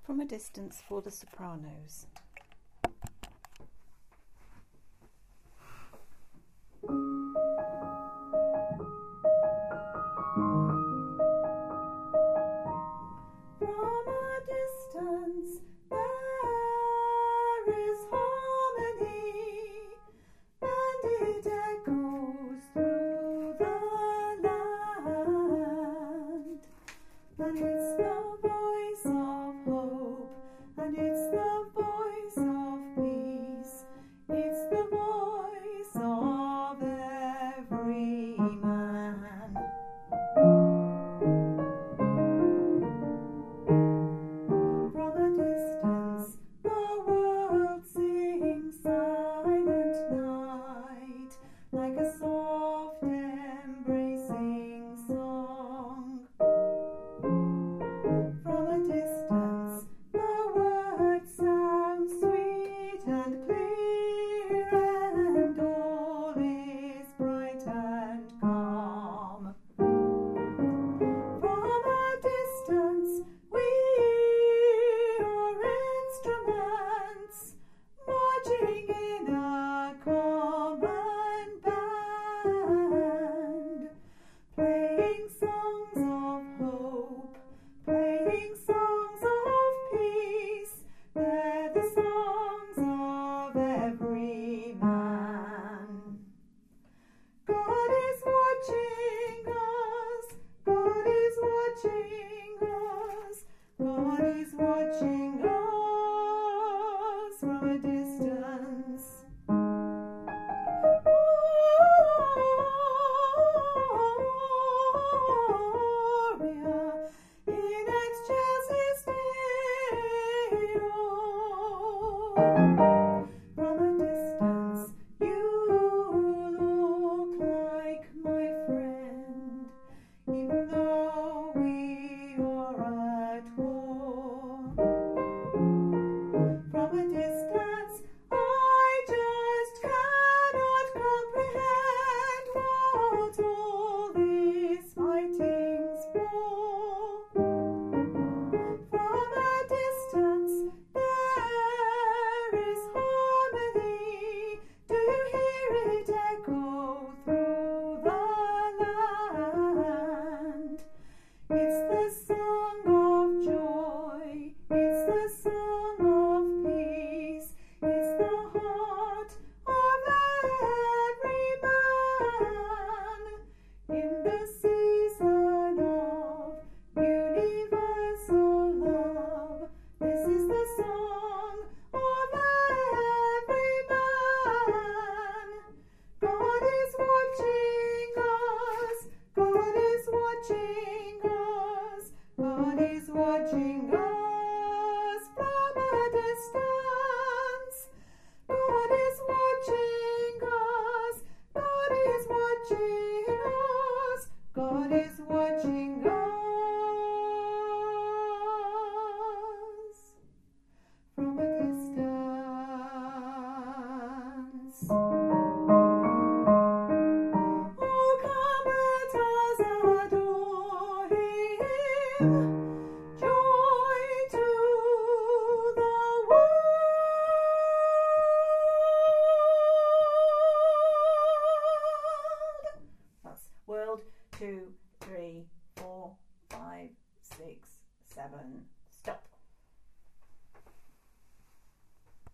From a Distance for the Sopranos. From a distance there is harmony, and it echoes through the land. And it's the voice of hope, and it's the voice of peace. It's the voice of every man. From a distance the world sings Silent Night, like a soft embracing song. From a distance the words sound sweet and clear, and all is bright and calm. From a distance we are instruments, marching in a common band, playing songs of hope, playing songs of peace. They're the songs of every man. God is watching us, God is watching us, God is watching us from a distance. Gloria in excelsis Deo. From a distance you look like my friend, even though we are at war. From a distance I just cannot comprehend what all this fighting's for. From a distance there is harmony. Do you hear it echo through the land? It's the song of joy, it's the song of peace, it's the heart of every man. In the season of universal love, this is the song of every man. God is watching us, God is watching us, God is watching us from a distance. God is watching us, God is watching us, God is watching us from a distance. Oh, come let us adore Him, joy to the world. That's world, 2, 3, 4, 5, 6, 7.